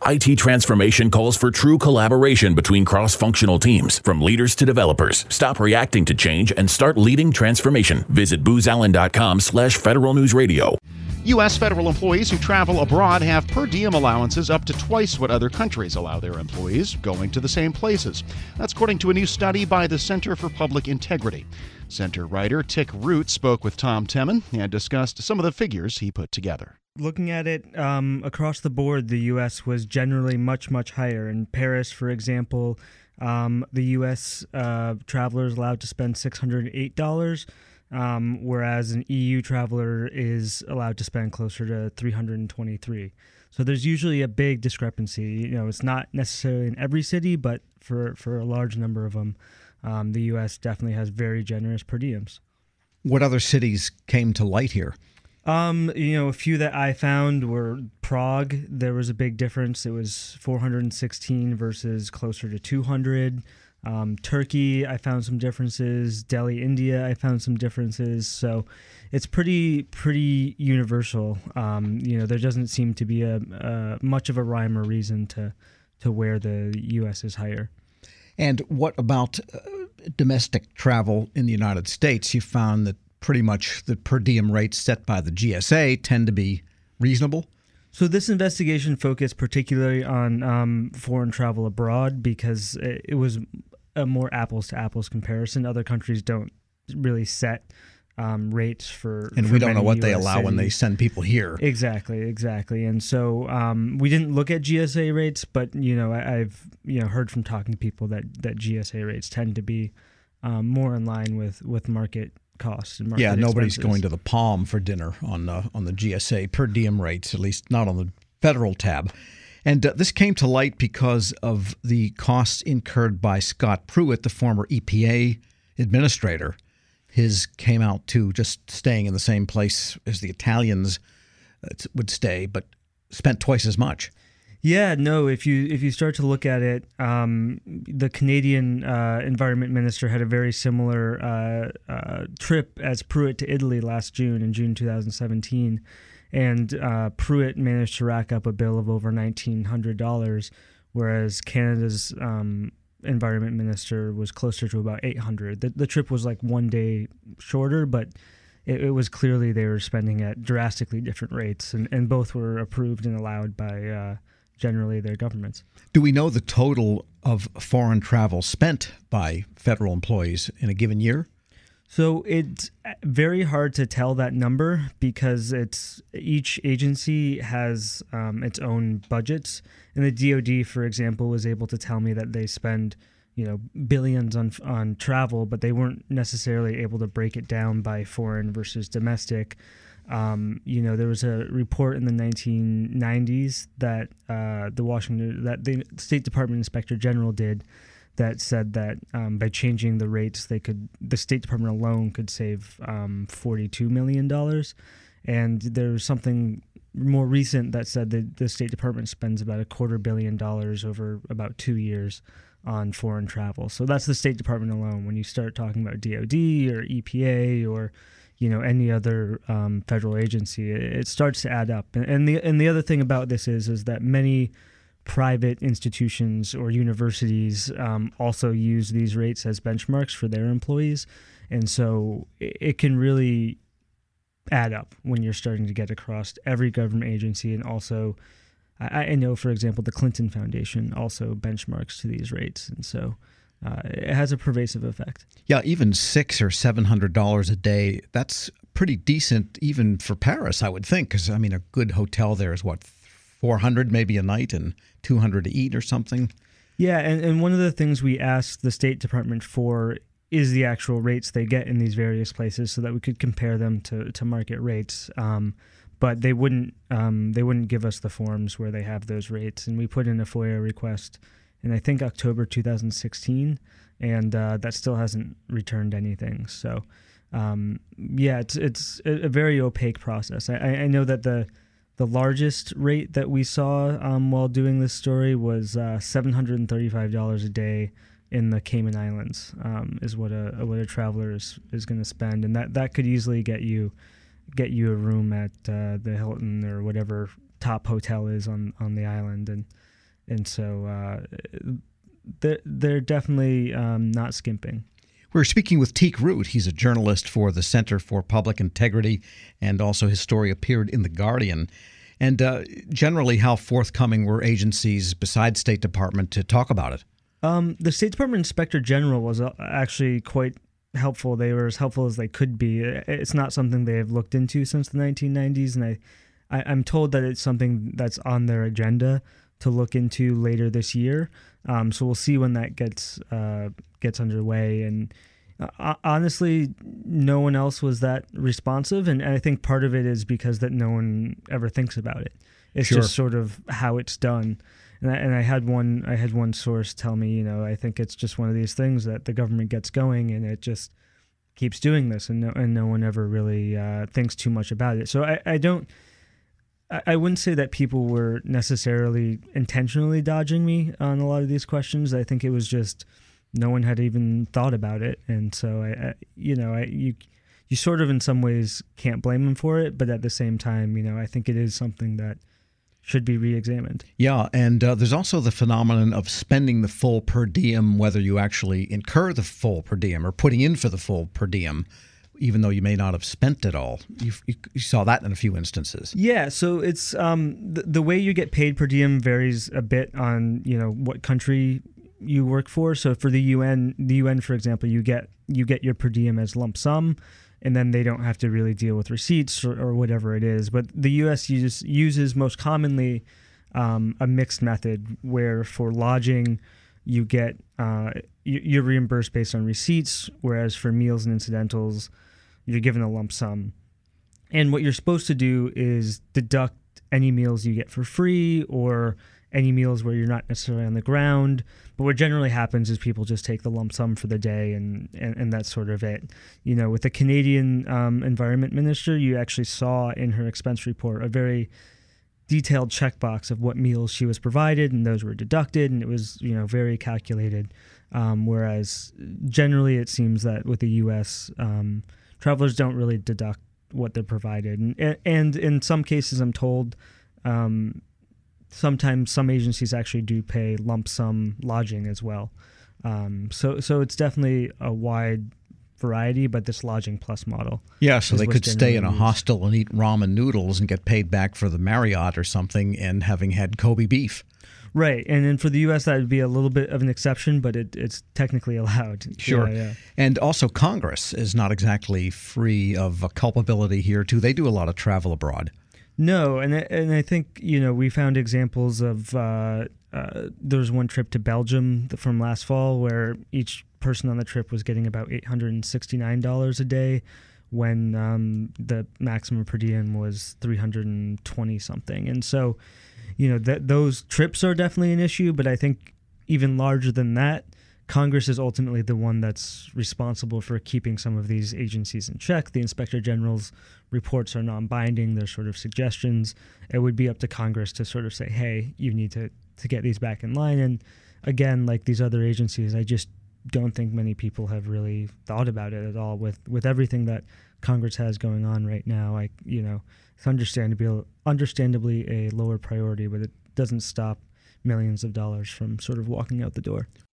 IT transformation calls for true collaboration between cross-functional teams, from leaders to developers. Stop reacting to change and start leading transformation. Visit boozallen.com/Federal News Radio. U.S. federal employees who travel abroad have per diem allowances up to twice what other countries allow their employees going to the same places. That's according to a new study by the Center for Public Integrity. Center writer Tick Root spoke with Tom Temin and discussed some of the figures he put together. Looking at it across the board, the U.S. was generally much, much higher. In Paris, for example, the U.S. traveler is allowed to spend $608. Whereas an EU traveler is allowed to spend closer to $323. So there's usually a big discrepancy. It's not necessarily in every city, but for a large number of them, the U.S. definitely has very generous per diems. What other cities came to light here? A few that I found were Prague. There was a big difference. It was 416 versus closer to 200. Turkey, I found some differences. Delhi, India, I found some differences. So it's pretty universal. There doesn't seem to be a much of a rhyme or reason to where the U.S. is higher. And what about domestic travel in the United States? You found that pretty much the per diem rates set by the GSA tend to be reasonable? So this investigation focused particularly on foreign travel abroad because it was a more apples-to-apples comparison. Other countries don't really set rates for and we don't know what US they allow cities. When they send people here. Exactly. And so we didn't look at GSA rates, but I've heard from talking to people that GSA rates tend to be more in line with market costs and market nobody's expenses. going to the Palm for dinner on the GSA per diem rates, at least not on the federal tab. And this came to light because of the costs incurred by Scott Pruitt, the former EPA administrator. His came out to just staying in the same place as the Italians would stay, but spent twice as much. Yeah, no, if you start to look at it, the Canadian environment minister had a very similar trip as Pruitt to Italy last June, in June 2017. And Pruitt managed to rack up a bill of over $1,900, whereas Canada's environment minister was closer to about $800. The trip was like 1 day shorter, but it was clearly they were spending at drastically different rates, and both were approved and allowed by generally their governments. Do we know the total of foreign travel spent by federal employees in a given year? So it's very hard to tell that number because each agency has its own budgets. And the DoD, for example, was able to tell me that they spend billions on travel, but they weren't necessarily able to break it down by foreign versus domestic. There was a report in the 1990s that the State Department Inspector General did that said that by changing the rates, the State Department alone could save $42 million. And there was something more recent that said that the State Department spends about $250 million over about 2 years on foreign travel. So that's the State Department alone. When you start talking about DoD or EPA or any other federal agency, it starts to add up. And the other thing about this is that many private institutions or universities also use these rates as benchmarks for their employees. And so it can really add up when you're starting to get across every government agency. And also, I know, for example, the Clinton Foundation also benchmarks to these rates. And so it has a pervasive effect. Yeah, even $600 or $700 a day, that's pretty decent even for Paris, I would think, because, a good hotel there is, $400 maybe a night and $200 to eat or something? Yeah, and one of the things we asked the State Department for is the actual rates they get in these various places so that we could compare them to market rates. But they wouldn't give us the forms where they have those rates. And we put in a FOIA request in, I think, October 2016, and that still hasn't returned anything. So, it's a very opaque process. I know that the largest rate that we saw while doing this story was $735 a day in the Cayman Islands is what a traveler is going to spend, and that could easily get you a room at the Hilton or whatever top hotel is on the island. And And so they're definitely not skimping. We're speaking with Teek Root. He's a journalist for the Center for Public Integrity, and also his story appeared in The Guardian. And generally, how forthcoming were agencies besides State Department to talk about it? The State Department Inspector General was actually quite helpful. They were as helpful as they could be. It's not something they have looked into since the 1990s, and I'm told that it's something that's on their agenda to look into later this year. So we'll see when that gets underway. And honestly, no one else was that responsive, and I think part of it is because that no one ever thinks about it. It's Sure. just sort of how it's done. And I had one source tell me, I think it's just one of these things that the government gets going and it just keeps doing this, and no one ever really thinks too much about it. So I wouldn't say that people were necessarily intentionally dodging me on a lot of these questions. I think it was just no one had even thought about it, and so you sort of in some ways can't blame them for it, but at the same time, I think it is something that should be re-examined. Yeah, and there's also the phenomenon of spending the full per diem, whether you actually incur the full per diem or putting in for the full per diem, even though you may not have spent it all. You saw that in a few instances. Yeah, so it's the way you get paid per diem varies a bit on what country you work for. So for the UN, for example, you get your per diem as lump sum, and then they don't have to really deal with receipts or whatever it is. But the U.S. uses most commonly a mixed method where for lodging you get you're reimbursed based on receipts, whereas for meals and incidentals you're given a lump sum. And what you're supposed to do is deduct any meals you get for free or any meals where you're not necessarily on the ground. But what generally happens is people just take the lump sum for the day, and that's sort of it. With the Canadian Environment Minister, you actually saw in her expense report a very detailed checkbox of what meals she was provided, and those were deducted, and it was very calculated. Whereas generally it seems that with the U.S., travelers don't really deduct what they're provided, and in some cases, I'm told. Sometimes some agencies actually do pay lump sum lodging as well. So it's definitely a wide variety, but this lodging plus model. Yeah, so they could stay in a used. hostel and eat ramen noodles and get paid back for the Marriott or something and having had Kobe beef. Right, and then for the U.S. that would be a little bit of an exception, but it's technically allowed. Sure. Yeah. And also Congress is not exactly free of culpability here, too. They do a lot of travel abroad. No, and I think we found examples of there was one trip to Belgium from last fall where each person on the trip was getting about $869 a day, when the maximum per diem was $320 something. And so, those trips are definitely an issue, but I think even larger than that, Congress is ultimately the one that's responsible for keeping some of these agencies in check. The Inspector General's reports are non-binding. They're sort of suggestions. It would be up to Congress to sort of say, hey, you need to get these back in line. And again, like these other agencies, I just don't think many people have really thought about it at all. With everything that Congress has going on right now, it's understandably a lower priority, but it doesn't stop millions of dollars from sort of walking out the door.